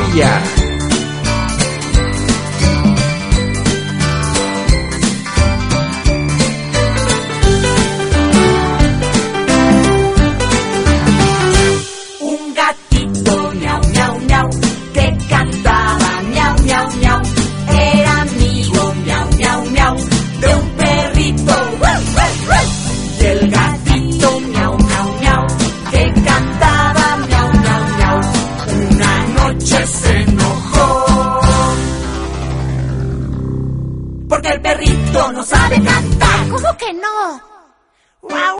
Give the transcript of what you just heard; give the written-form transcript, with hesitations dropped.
Familia. Un gatito miau, miau, miau, que cantaba miau, miau, miau. Era amigo miau, miau, miau, de un perrito. Y el gatito miau, miau, miau, que cantaba miau, miau, miau. Una noche se enojó porque el perrito no sabe cantar. ¿Cómo que no?